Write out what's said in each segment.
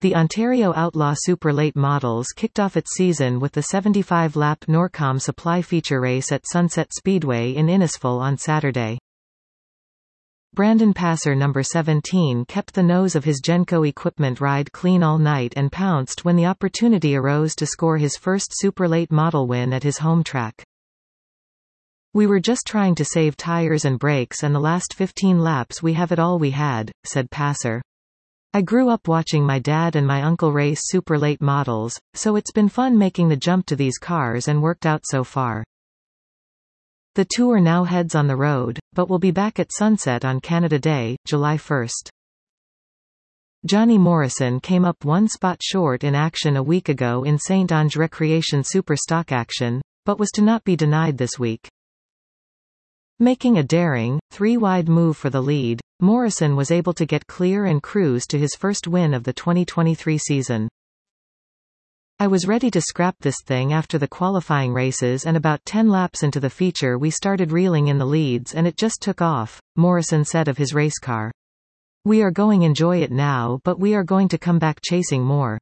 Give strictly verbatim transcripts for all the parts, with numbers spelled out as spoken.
The Ontario Outlaw Super Late Models kicked off its season with the seventy-five lap Norcom Supply Feature Race at Sunset Speedway in Innisfil on Saturday. Brandon Passer number seventeen kept the nose of his Genco equipment ride clean all night and pounced when the opportunity arose to score his first Super Late Model win at his home track. "We were just trying to save tires and brakes, and the last fifteen laps we have it all we had," said Passer. "I grew up watching my dad and my uncle race super late models, so it's been fun making the jump to these cars and worked out so far." The tour now heads on the road, but will be back at Sunset on Canada Day, July first. Johnny Morrison came up one spot short in action a week ago in Saint-Onge Recreation Super Stock action, but was to not be denied this week. Making a daring, three-wide move for the lead, Morrison was able to get clear and cruise to his first win of the twenty twenty-three season. "I was ready to scrap this thing after the qualifying races, and about ten laps into the feature we started reeling in the leads and it just took off," Morrison said of his race car. "We are going to enjoy it now, but we are going to come back chasing more."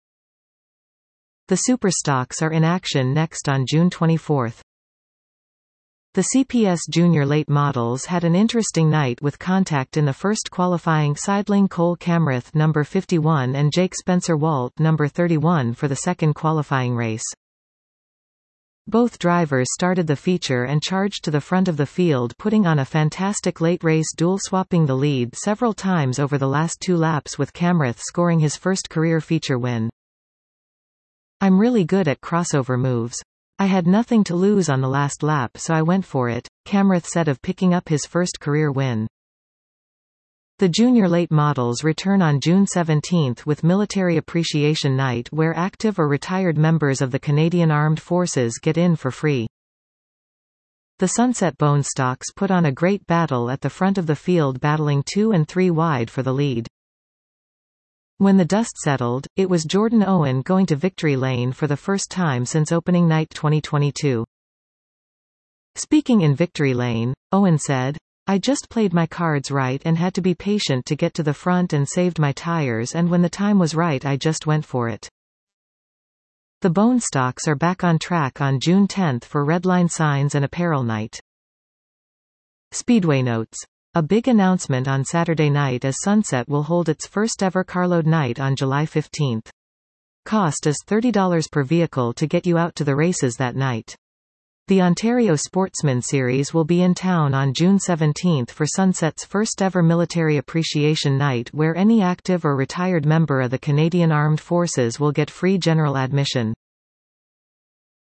The Super Stocks are in action next on June twenty-fourth. The C P S Junior Late Models had an interesting night with contact in the first qualifying, sidling Cole Camrath number fifty-one and Jake Spencer-Walt number thirty-one for the second qualifying race. Both drivers started the feature and charged to the front of the field, putting on a fantastic late race duel, swapping the lead several times over the last two laps, with Camrath scoring his first career feature win. "I'm really good at crossover moves. I had nothing to lose on the last lap, so I went for it," Camrath said of picking up his first career win. The Junior Late Models return on June seventeenth with Military Appreciation Night, where active or retired members of the Canadian Armed Forces get in for free. The Sunset Bone Stocks put on a great battle at the front of the field, battling two and three wide for the lead. When the dust settled, it was Jordan Owen going to victory lane for the first time since opening night twenty twenty-two. Speaking in victory lane, Owen said, "I just played my cards right and had to be patient to get to the front and saved my tires, and when the time was right I just went for it." The Bone Stocks are back on track on June tenth for Redline Signs and Apparel Night. Speedway notes. A big announcement on Saturday night, as Sunset will hold its first ever carload night on July fifteenth. Cost is thirty dollars per vehicle to get you out to the races that night. The Ontario Sportsman Series will be in town on June seventeenth for Sunset's first ever Military Appreciation Night, where any active or retired member of the Canadian Armed Forces will get free general admission.